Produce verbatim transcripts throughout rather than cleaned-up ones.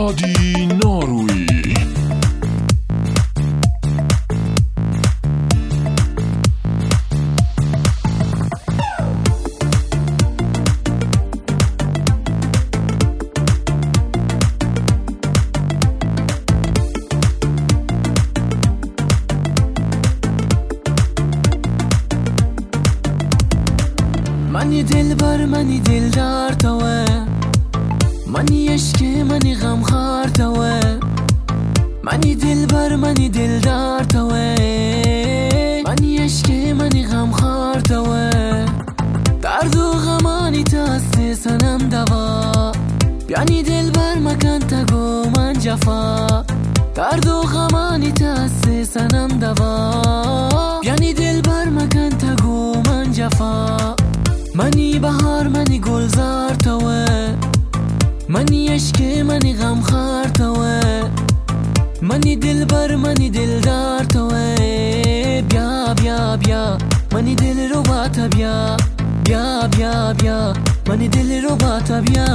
هادی نارویی. منی دل بر منی دل دار توه، منی عشق منی غم خار توه، منی دل بر منی دل دار توه، منی عشق منی غم خار توه. درد و غمانی تاسته سنم دوا، بیانی دل بر مکن تگو من جفا. درد و غمانی تاسته سنم دوا، بیانی دل بر مکن تگو من جفا. منی بهار منی گلزار توه، منی عشق منی غم خار توه، منی دل بر منی دلدار توه. بیا بیا بیا منی دل رو بات بیا، بیا بیا بیا منی دل رو بات بیا.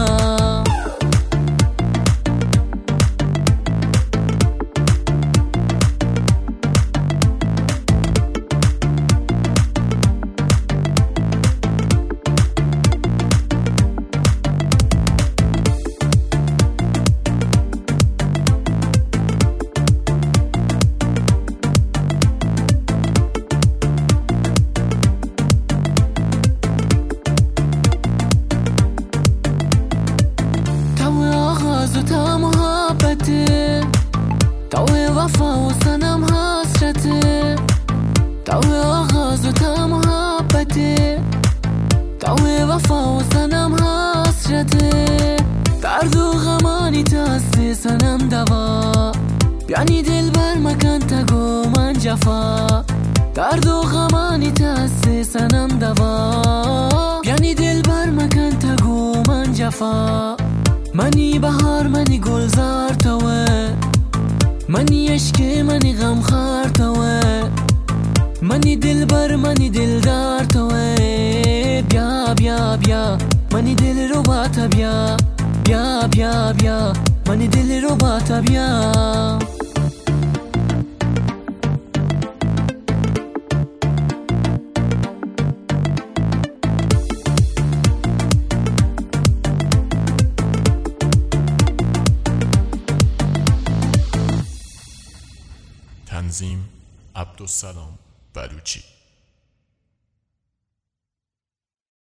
تو تا محبته، تو وفا و سنم حسرته. تو آغاز و تا محبته، تو وفا و سنم حسرته. درد و غمانی تاسته سنم دوا، بیانی دل بر مکن تگو من جفا. درد و غمانی تاسته سنم دوا، بیانی دل بر مکن تگو من جفا. منی بهار منی گلزار توه، منی عشق منی غم خار توه، منی دل بر منی دلدار توه. بیا بیا بیا منی دل رو بات بیا، بیا بیا بیا منی دل رو بات بیا. تنظیم عبدالسلام بلوچی.